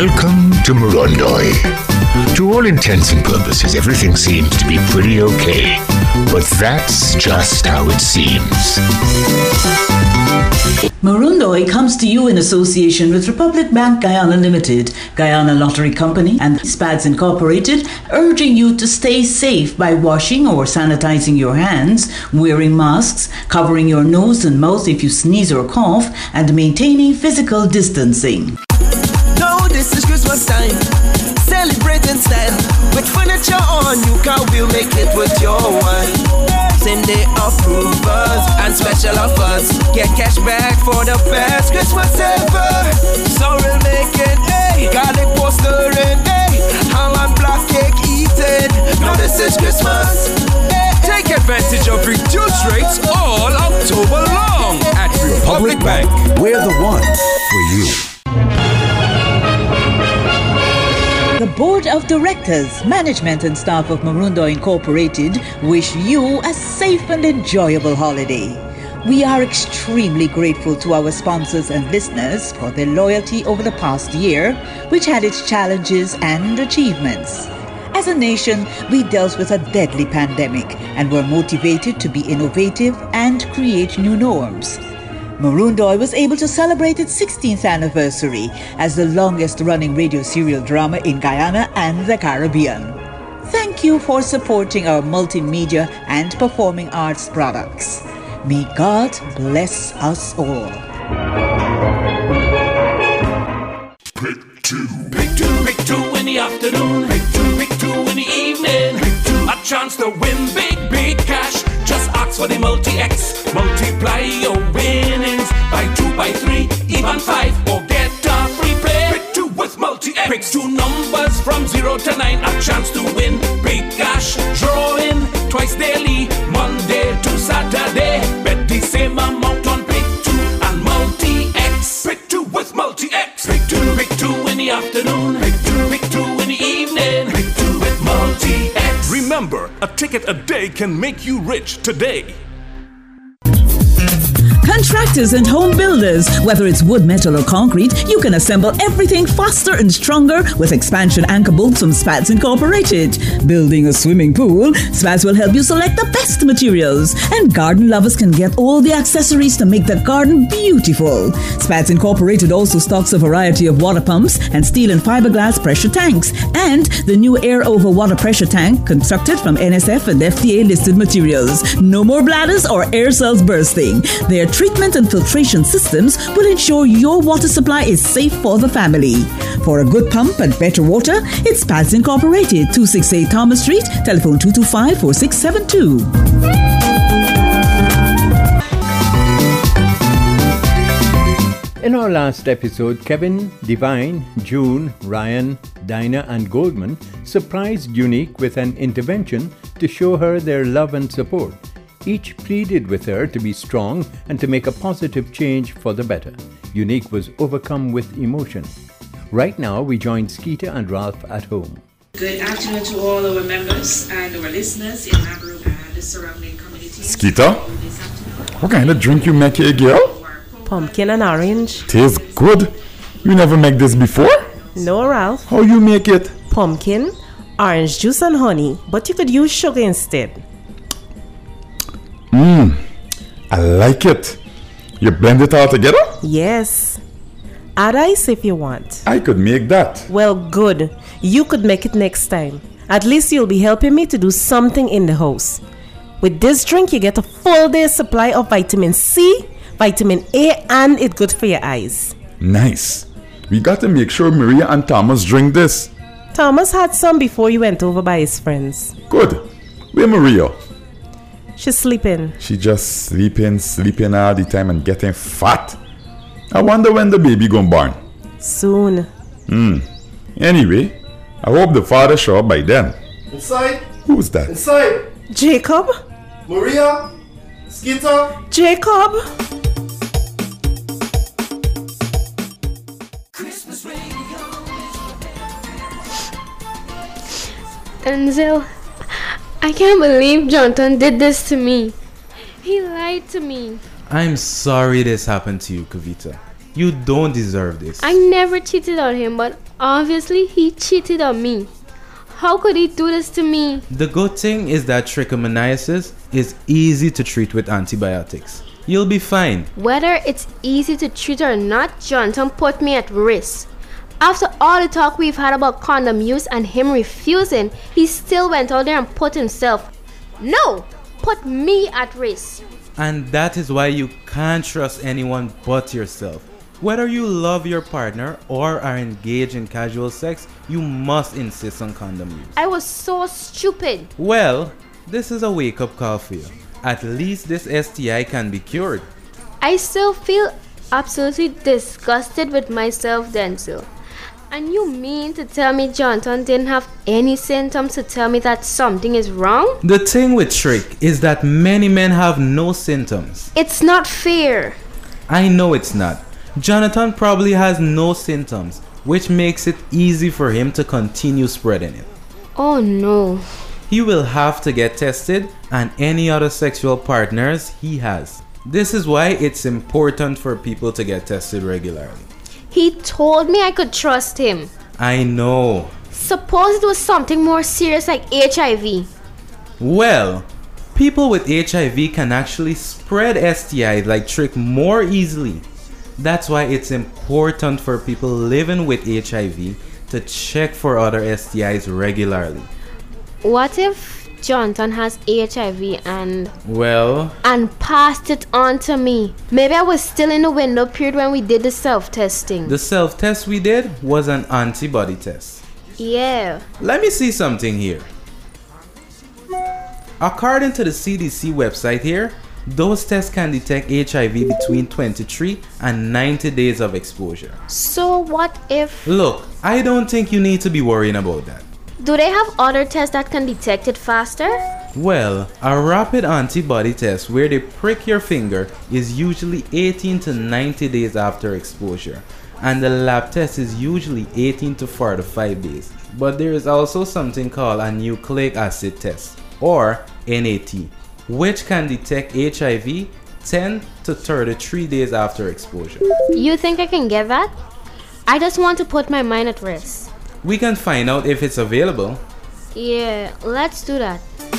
Welcome to Murundoi. To all intents and purposes, everything seems to be pretty okay. But that's just how it seems. Murundoi comes to you in association with Republic Bank Guyana Limited, Guyana Lottery Company, and SPADS Incorporated, urging you to stay safe by washing or sanitizing your hands, wearing masks, covering your nose and mouth if you sneeze or cough, and maintaining physical distancing. Now this is Christmas time, celebrate in style. With furniture on, you can will make it with your one. Same day approvals and special offers. Get cash back for the best Christmas ever. Sorrel making, hey, garlic postering, hey, ham and black cake eating. Now this is Christmas. Hey. Take advantage of reduced rates all October long at Republic Bank. We're the one for you. The Board of Directors, Management and staff of Murundoi Incorporated wish you a safe and enjoyable holiday. We are extremely grateful to our sponsors and listeners for their loyalty over the past year, which had its challenges and achievements. As a nation, we dealt with a deadly pandemic and were motivated to be innovative and create new norms. Murundoi was able to celebrate its 16th anniversary as the longest-running radio serial drama in Guyana and the Caribbean. Thank you for supporting our multimedia and performing arts products. May God bless us all. Pick two. Pick two in the afternoon. Pick two in the evening. A chance to win big cash. Just ask for the Multi-X. Multiply your winnings by 2, by 3, even 5, or get a free play. Pick 2 with Multi-X. Pick 2 numbers from 0 to 9. A chance to win big cash. Drawing twice daily, Monday to Saturday. Bet the same amount on Pick 2 and Multi-X. Pick 2 with Multi-X. Pick 2 in the afternoon. Pick 2 in the evening. Pick 2 with Multi-X. Remember, a ticket a day can make you rich today. Contractors and home builders, whether it's wood, metal, or concrete, you can assemble everything faster and stronger with expansion anchor bolts from SPADS Incorporated. Building a swimming pool, SPADS will help you select the best materials. And garden lovers can get all the accessories to make the garden beautiful. SPADS Incorporated also stocks a variety of water pumps and steel and fiberglass pressure tanks. And the new air over water pressure tank constructed from NSF and FDA listed materials. No more bladders or air cells bursting. Their treatment and filtration systems will ensure your water supply is safe for the family. For a good pump and better water, it's SPADS Incorporated, 268 Thomas Street, telephone 225-4672. In our last episode, Kevin, Divine, June, Ryan, Dinah, and Goldman surprised Unique with an intervention to show her their love and support. Each pleaded with her to be strong and to make a positive change for the better. Unique was overcome with emotion. Right now, we join Skeeter and Ralph at home. Good afternoon to all our members and our listeners in Nabru and the surrounding communities. Skeeter, what kind of drink you make here, girl? Pumpkin and orange. Tastes good. You never make this before? No, Ralph. How you make it? Pumpkin, orange juice and honey, but you could use sugar instead. I like it. You blend it all together? Yes. Add ice if you want. I could make that. Well, good. You could make it next time. At least you'll be helping me to do something in the house. With this drink, you get a full day's supply of vitamin C, vitamin A, and it's good for your eyes. Nice. We got to make sure Maria and Thomas drink this. Thomas had some before you went over by his friends. Good. Where Maria? She's sleeping. She just sleeping all the time and getting fat. I wonder when the baby gonna born. Soon. Anyway, I hope the father show up by then. Inside. Who's that? Inside. Jacob. Maria. Skeeter. Jacob. Denzel, I can't believe Jonathan did this to me. He lied to me. I'm sorry this happened to you, Kavita. You don't deserve this. I never cheated on him, but obviously he cheated on me. How could he do this to me? The good thing is that trichomoniasis is easy to treat with antibiotics. You'll be fine. Whether it's easy to treat or not, Jonathan put me at risk. After all the talk we've had about condom use and him refusing, he still went out there and put me at risk. And that is why you can't trust anyone but yourself. Whether you love your partner or are engaged in casual sex, you must insist on condom use. I was so stupid. Well, this is a wake-up call for you. At least this STI can be cured. I still feel absolutely disgusted with myself, Denzel. And you mean to tell me Jonathan didn't have any symptoms to tell me that something is wrong? The thing with Trick is that many men have no symptoms. It's not fair. I know it's not. Jonathan probably has no symptoms, which makes it easy for him to continue spreading it. Oh no. He will have to get tested and any other sexual partners he has. This is why it's important for people to get tested regularly. He told me I could trust him. I know. Suppose it was something more serious like HIV. Well, people with HIV can actually spread STIs like Trick more easily. That's why it's important for people living with HIV to check for other STIs regularly. What if Jonathan has HIV and passed it on to me? Maybe I was still in the window period when we did the self-testing. The self-test we did was an antibody test. Yeah. Let me see something here. According to the CDC website here, those tests can detect HIV between 23 and 90 days of exposure. So what if... Look, I don't think you need to be worrying about that. Do they have other tests that can detect it faster? Well, a rapid antibody test where they prick your finger is usually 18 to 90 days after exposure, and the lab test is usually 18 to 45 days. But there is also something called a nucleic acid test, or NAT, which can detect HIV 10 to 33 days after exposure. You think I can get that? I just want to put my mind at rest. We can find out if it's available. Yeah, let's do that.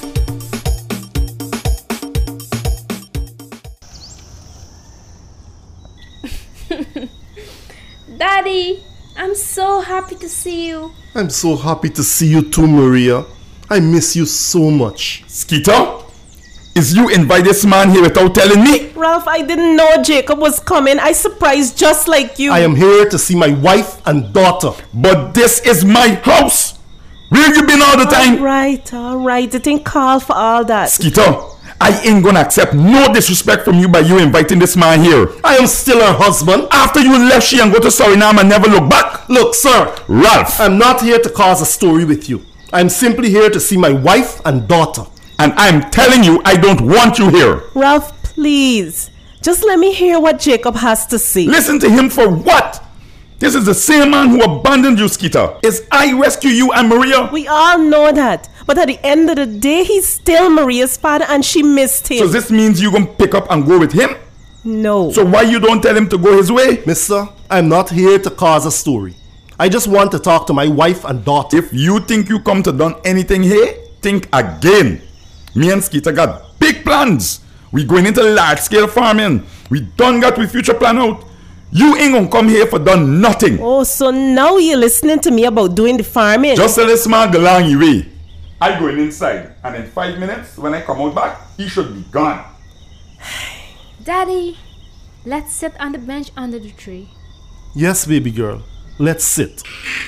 Daddy, I'm so happy to see you. I'm so happy to see you too, Maria. I miss you so much. Skeeter? Is you invite this man here without telling me? Ralph, I didn't know Jacob was coming. I surprised just like you. I am here to see my wife and daughter. But this is my house. Where have you been all the time? All right. It ain't call for all that. Skeeter, I ain't gonna accept no disrespect from you by you inviting this man here. I am still her husband. After you left she and go to Suriname and never look back. Look, sir. Ralph. I'm not here to cause a story with you. I'm simply here to see my wife and daughter. And I'm telling you, I don't want you here. Ralph, please. Just let me hear what Jacob has to say. Listen to him for what? This is the same man who abandoned you, Skeeter. Is I rescue you and Maria? We all know that. But at the end of the day, he's still Maria's father and she missed him. So this means you gonna pick up and go with him? No. So why you don't tell him to go his way? Mister, I'm not here to cause a story. I just want to talk to my wife and daughter. If you think you come to done anything here, think again. Me and Skeeter got big plans. We going into large scale farming. We done got we future plan out. You ain't gonna come here for done nothing. Oh, so now you're listening to me about doing the farming? Just tell this man go along your way. I going inside and in 5 minutes when I come out back, he should be gone. Daddy, let's sit on the bench under the tree. Yes, baby girl. Let's sit.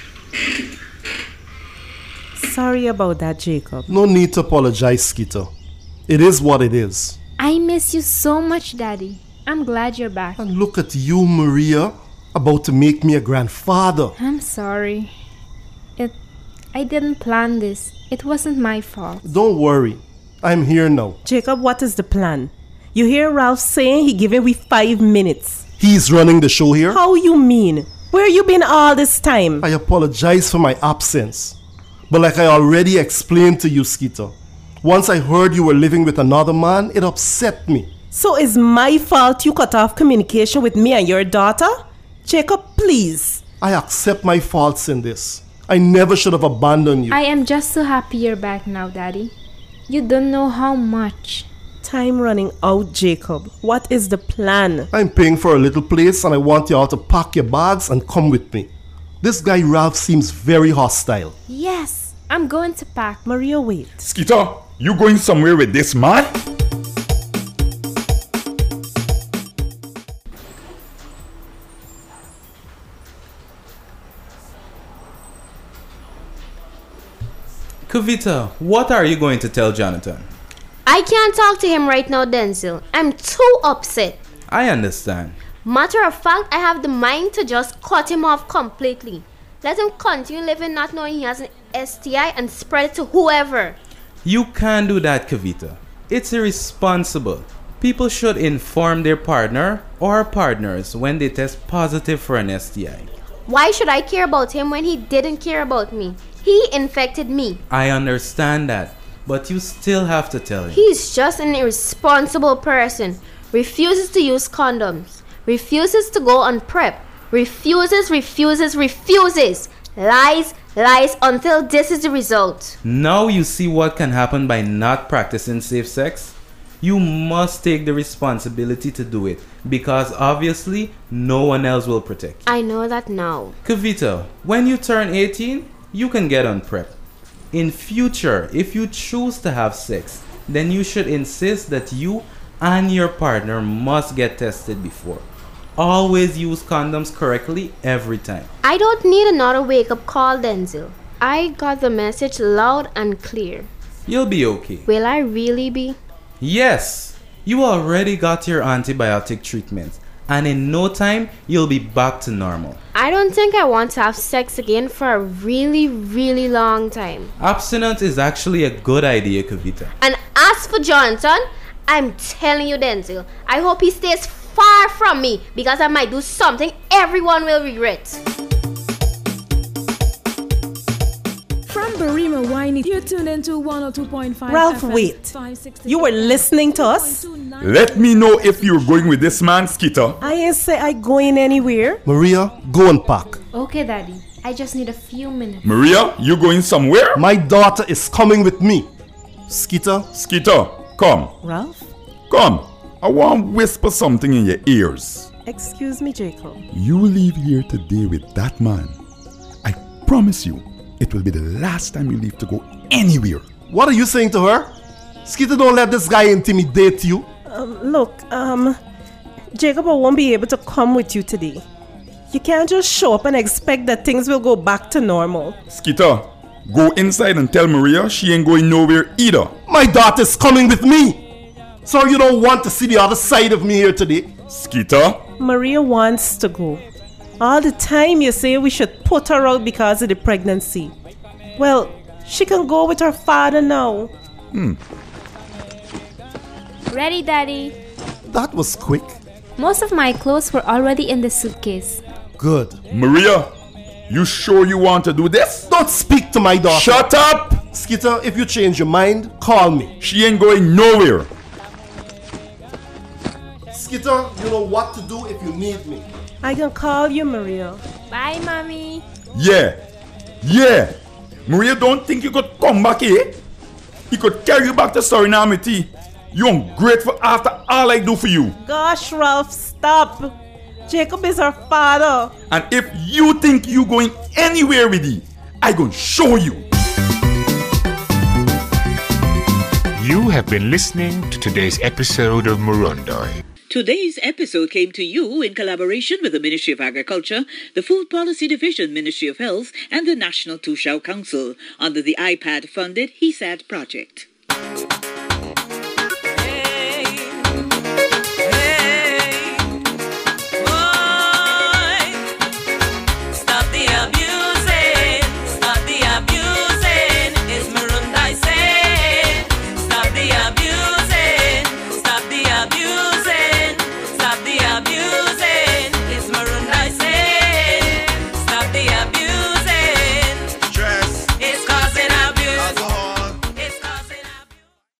Sorry about that, Jacob. No need to apologize, Skeeter. It is what it is. I miss you so much, Daddy. I'm glad you're back. And look at you, Maria, about to make me a grandfather. I'm sorry. I didn't plan this. It wasn't my fault. Don't worry. I'm here now. Jacob, what is the plan? You hear Ralph saying he giving we 5 minutes. He's running the show here? How you mean? Where you been all this time? I apologize for my absence. But like I already explained to you, Skeeter, once I heard you were living with another man, it upset me. So it's my fault you cut off communication with me and your daughter? Jacob, please. I accept my faults in this. I never should have abandoned you. I am just so happy you're back now, Daddy. You don't know how much. Time running out, Jacob. What is the plan? I'm paying for a little place and I want you all to pack your bags and come with me. This guy Ralph seems very hostile. Yes, I'm going to pack. Maria, wait. Skeeter, you going somewhere with this man? Kavita, what are you going to tell Jonathan? I can't talk to him right now, Denzel. I'm too upset. I understand. Matter of fact, I have the mind to just cut him off completely. Let him continue living not knowing he has an STI and spread it to whoever. You can't do that, Kavita. It's irresponsible. People should inform their partner or partners when they test positive for an STI. Why should I care about him when he didn't care about me? He infected me. I understand that, but you still have to tell him. He's just an irresponsible person. Refuses to use condoms. Refuses to go on PrEP. Refuses. Lies until this is the result. Now you see what can happen by not practicing safe sex? You must take the responsibility to do it because obviously no one else will protect you. I know that now. Kavita, when you turn 18, you can get on PrEP. In future, if you choose to have sex, then you should insist that you and your partner must get tested before. Always use condoms correctly every time. I don't need another wake-up call, Denzel. I got the message loud and clear. You'll be okay. Will I really be? Yes, you already got your antibiotic treatment, and in no time, you'll be back to normal. I don't think I want to have sex again for a really, really long time. Abstinence is actually a good idea, Kavita. And as for Jonathan, I'm telling you, Denzel, I hope he stays far from me because I might do something everyone will regret. From Barima Wine, you're tuned into 102.5 Ralph, FM, wait. You were listening to us? Let me know if you're going with this man, Skeeter. I ain't say I going anywhere. Maria, go and pack. Okay, Daddy. I just need a few minutes. Maria, you going somewhere? My daughter is coming with me. Skeeter, come. Ralph? Come. I want to whisper something in your ears. Excuse me, Jacob. You leave here today with that man. I promise you, it will be the last time you leave to go anywhere. What are you saying to her? Skeeter, don't let this guy intimidate you. Look, Jacob, I won't be able to come with you today. You can't just show up and expect that things will go back to normal. Skeeter, go inside and tell Maria she ain't going nowhere either. My daughter's coming with me. So you don't want to see the other side of me here today? Skeeter? Maria wants to go. All the time you say we should put her out because of the pregnancy. Well, she can go with her father now. Ready, Daddy? That was quick. Most of my clothes were already in the suitcase. Good. Maria, you sure you want to do this? Don't speak to my daughter. Shut up! Skeeter, if you change your mind, call me. She ain't going nowhere. Skeeter, you know what to do if you need me. I can call you, Maria. Bye, Mommy. Yeah. Maria, don't think you could come back here. He could carry you back to Suriname with you. You're ungrateful after all I do for you. Gosh, Ralph, stop. Jacob is her father. And if you think you going anywhere with you, I gonna show you. You have been listening to today's episode of Murundoi. Today's episode came to you in collaboration with the Ministry of Agriculture, the Food Policy Division, Ministry of Health, and the National Tushao Council under the IPAD-funded HESAT project.